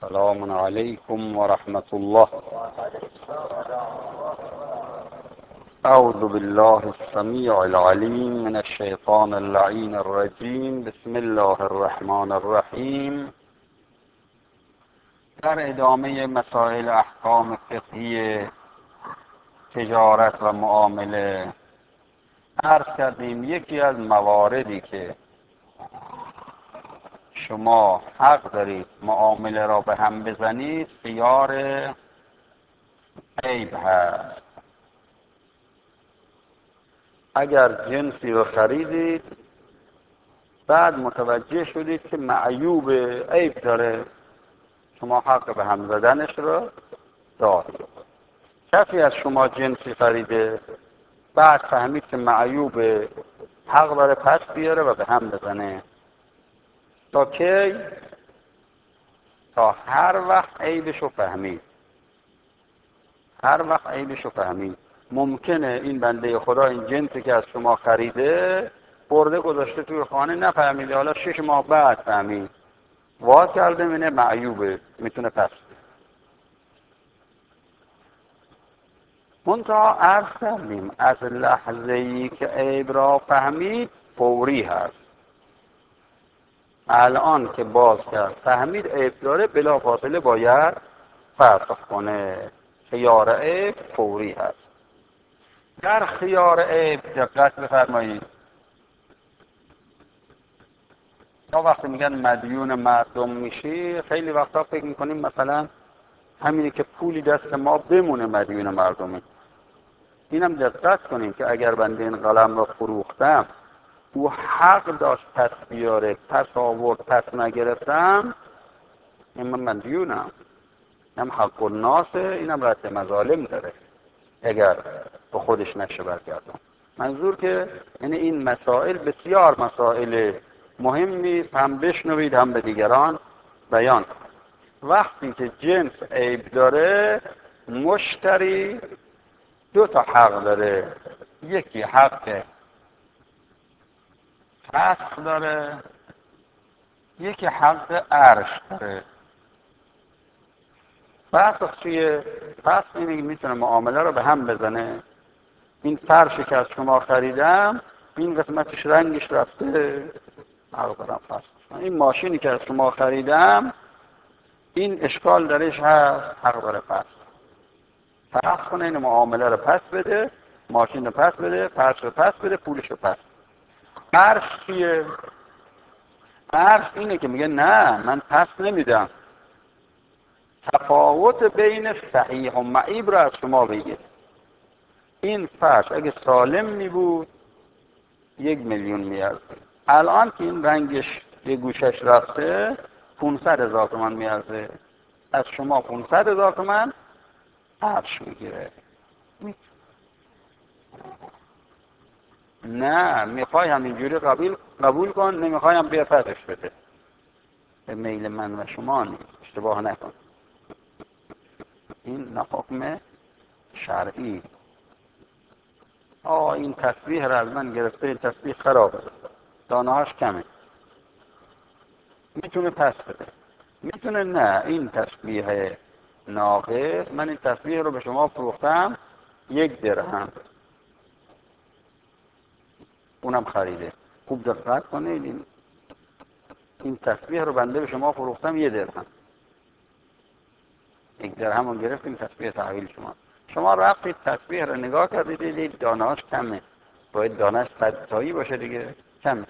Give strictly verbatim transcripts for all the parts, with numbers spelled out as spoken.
السلام علیکم و رحمت الله. اعوذ بالله السمیع العلیم من الشیطان اللعین الرجیم. بسم الله الرحمن الرحیم. در ادامه مسائل احکام فقهی تجارت و معامله عرض کردیم یکی از مواردی که شما حق دارید معامله را به هم بزنید خیار عیب هست. اگر جنسی رو خریدید بعد متوجه شدید که معیوب عیب داره، شما حق به هم زدنش رو دارید. کسی از شما جنسی خریده بعد فهمید که معیوب حق داره پس بیاره و به هم بزنه. تا کی؟ تا هر وقت عیبشو فهمید. هر وقت عیبشو فهمید. ممکنه این بنده خدا این جنسی که از شما خریده برده گذاشته توی خانه نفهمیده، حالا شش ماه بعد فهمید، واز کرده منه معیوبه، میتونه پس بده. منتها عرض کردیم از لحظه‌ای که عیب را فهمید فوری هست. الان که باز کرد فهمید عیب داره، بلا فاصله باید فسخ کنه. خیار عیب فوری هست. در خیار عیب دقت بفرمایید. تا وقتی میگن مدیون مردم میشی، خیلی وقتا فکر میکنیم مثلا همینی که پولی دست ما بمونه مدیون مردمه. اینم دقت کنیم که اگر بنده این قلم را فروختم او حق داشت پس بیاره، پس آورد پس نگرفتم، این من مدیونم. اینم حق الناسه، اینم رد مظالم داره اگر به خودش نشه برگردم. منظور که یعنی این مسائل بسیار مسائل مهمی، هم بشنوید هم به دیگران بیان. وقتی که جنس عیب داره مشتری دو تا حق داره. یکی حق فسخ داره، یکی حق عرش داره. فسخ چیه؟ فسخ اینه که میتونه معامله رو به هم بزنه. این فرشی که از شما خریدم این قسمتش رنگش رفته، حق دارم فسخ. این ماشینی که از شما خریدم این اشکال درش هست، حق داره فسخ. فسخ کنه، این معامله رو پس بده، ماشین رو پس بده، فرش رو پس بده، پولش رو پس. عرش چیه؟ عرش اینه که میگه نه من پس نمیدم، تفاوت بین صحیح و معیب رو از شما بگیر. این فرش اگه سالم می بود یک میلیون میارزه، الان که این رنگش یه گوشش رفته پونصد هزار تومان میارزه. از شما پونصد هزار تومان عرش میگیره. نه میخوای همینجوری قبول قبول کن، نمیخوای هم بیا پسش بده. به میل من و شما نیست، اشتباه نکن. این نه حکم شرعی. آه این تسبیح را از من گرفته، این تسبیح خرابه، دانهاش کمه، میتونه پس بده. میتونه نه، این تسبیح ناقص، من این تسبیح رو به شما فروختم یک درهم، اونم خریده. خوب دقت کنید، این این تسبیح رو بنده به شما فروختم یه درهم، یک درهم رو گرفت، این تسبیح تحویل شما. شما رفتید تسبیح رو نگاه کردید دیدید دانهاش کمه، باید دانهاش صد تایی باشه دیگه، کمه.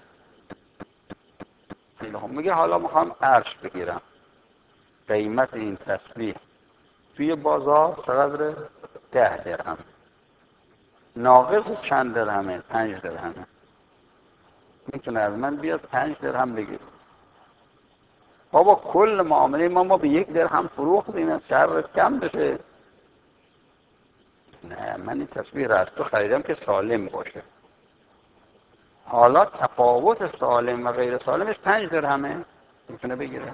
میگه حالا میخوام عرش بگیرم. قیمت این تسبیح توی بازار چقدره؟ ده درهم. ناقص چند درهمه؟ پنج درهمه. میتونه از من بیاد پنج درهم بگیر. بابا کل معامله ما ما به یک درهم فروختیم، شرط کم بشه. نه من این تسبیح را از تو خریدم که سالم باشه. حالا تفاوت سالم و غیر سالمش پنج درهمه، میتونه بگیره.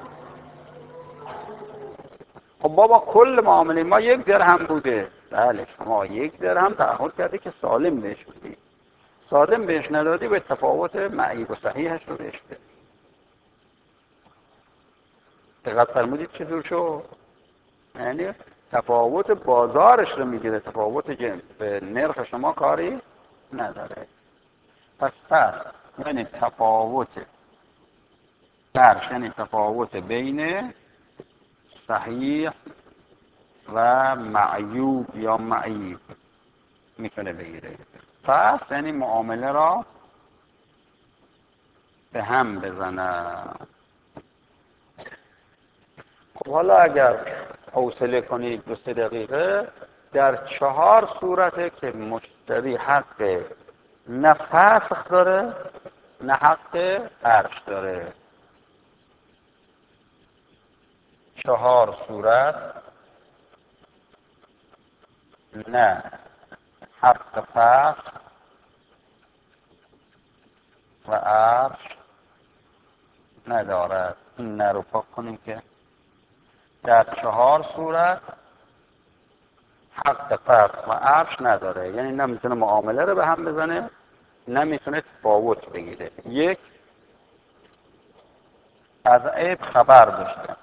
خب بابا کل معامله ما یک درهم بوده. بله شما یک درهم تعهد کردی که سالم بهش بدی، سالم بهش ندادی، به تفاوت معیب و صحیحش رو بهش بدی. دقت فرمودید چطور شد؟ یعنی تفاوت بازارش رو میگیره، تفاوت جنس به نرخ شما کاری نداره. پس پس یعنی تفاوت درش، یعنی تفاوت بین صحیح و معیوب یا معیب میتونه بگیره. پس یعنی معامله را به هم بزنه. خب حالا اگر حوصله کنید دو سه دقیقه، در چهار صورته که مشتری حق نه فسخ داره نه حق عرش داره. چهار صورت نه حق فسخ و عرش ندارد. این نه رو پاک کنیم که در چهار صورت حق فسخ و عرش نداره، یعنی نمیتونه معامله رو به هم بزنه، نمیتونه تفاوت بگیره. یک، از عیب خبر داشته.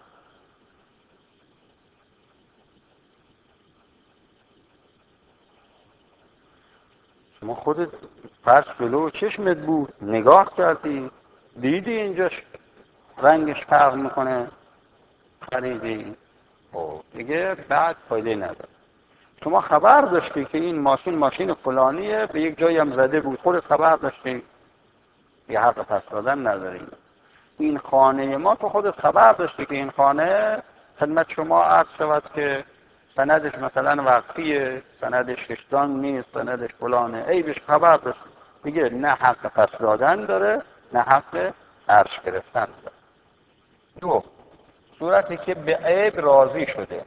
شما خودت پس جلو چشمت بود، نگاه کردی، دیدی اینجاش رنگش فرق میکنه، خریدی، خب دیگه بعد فایده نداره. شما خبر داشتی که این ماشین ماشین فلانیه، به یک جایی هم زده بود، خودت خبر داشتی، یه حق پس دادن نداری. این خانه ما تو خودت خبر داشتی که این خانه خدمت شما عرض شود که سندش مثلا وقفیه، سندش کشتان نیست، سندش فلانه، عیبش خبر داشت، دیگه نه حق پس دادن داره نه حق عرش گرفتن داره. دو، صورتی که به عیب راضی شده.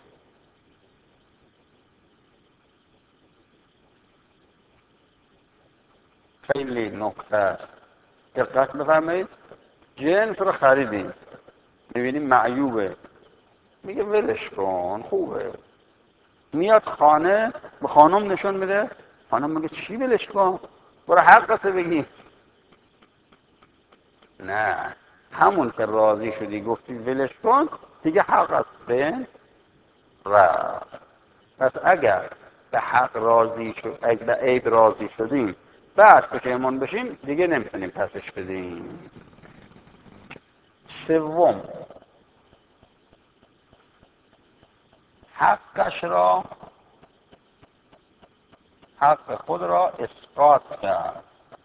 خیلی نکته دقت بفرمایید، جنس رو خریدیم میبینیم معیوبه، میگه ولش کن خوبه، میاد خانه به خانم نشون میده، خانم میگه چی ولش کن، برو حقته بگی. نه، همون که راضی شدی گفتی ولش کن دیگه حق است به رفت. پس اگر به حق راضی شد، اگر به عیب راضی شدیم بعد پشیمون بشیم دیگه نمیتونیم پسش بدیم. سوم، حقش را حق خود را اسقاط کرد.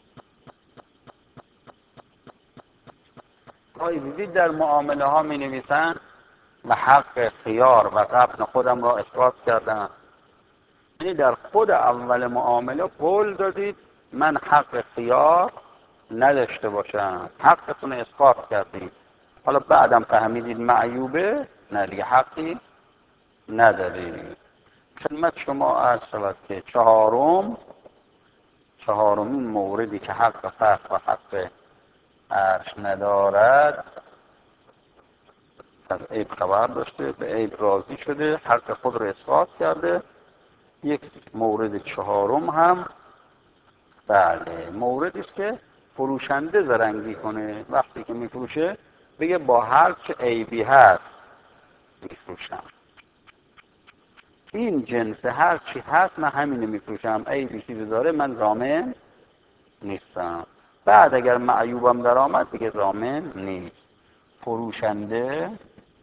گاهی دیدید در معامله ها می نویسن و حق خیار و قبض خودم را اسقاط کردم، یعنی در خود اول معامله قول دادید من حق خیار نداشته باشم، حقتون اسقاط کردید، حالا بعدم فهمیدید معیوبه، نه دیگه حقی ندارید. خدمت شما عرض شود که چهارم چهارمین موردی که حق فسخ و حق عرش ندارد، از عیب خبر داشته، به عیب راضی شده، حق خود را اسقاط کرده. یک مورد چهارم هم بله موردی است که فروشنده زرنگی کنه، وقتی که میفروشه بگه با هر چه عیبی هست میفروشم، این جنس هر چی هست من همینو میفروشم، عیبی چیزی داره من ضامن نیستم. بعد اگر معیوبم در آمد دیگه ضامن نیست. فروشنده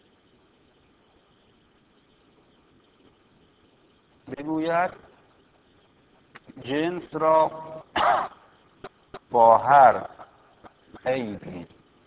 بگوید جنس را با هر عیبی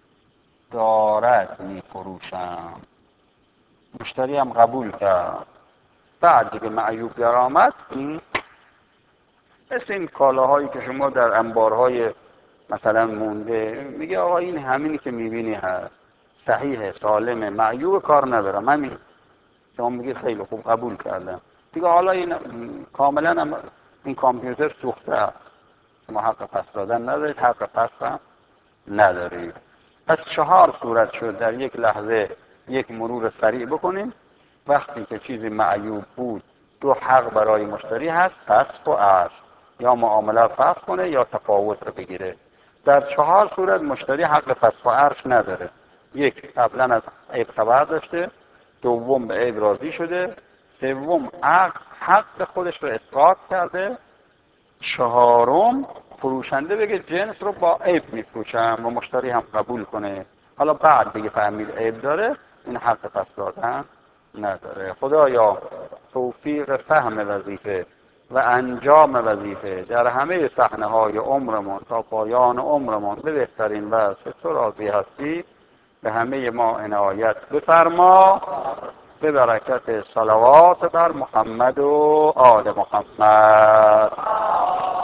دارد میفروشم، مشتری هم قبول کرد، بعد دیگه معیوب در آمد، این مثل این کالاهایی که شما در انبارهای مثلا مونده، میگه آقا این همینی که میبینی هست، صحیح سالمه، معیوب، کار ندارم، همین. شما میگه خیلی خوب قبول کردم، دیگه حالا این کاملا هم این کامپیوتر سوخته، شما حق پس دادن ندارید، حق پس هم ندارید. پس چهار صورت شد، در یک لحظه یک مرور سریع بکنیم. وقتی که چیزی معیوب بود دو حق برای مشتری هست، فسخ و عرش، یا معامله فسخ کنه یا تفاوت رو بگیره. در چهار صورت مشتری حق فسخ و عرش نداره. یک، قبلا از عیب خبر داشته، دوم به عیب راضی شده، سوم عقل حق خودش رو اثبات کرده، چهارم فروشنده بگه جنس رو با عیب میفروشم و مشتری هم قبول کنه. حالا بعد دیگه فهمید عیب داره، این حق پس دادن نداره. خدایا توفیق فهم وظیفه و انجام وظیفه در همه صحنه های عمرمون تا پایان عمرمون به بهترین وجه تو راضی هستی به همه ما عنایت بفرما، به برکت صلوات بر محمد و آل محمد.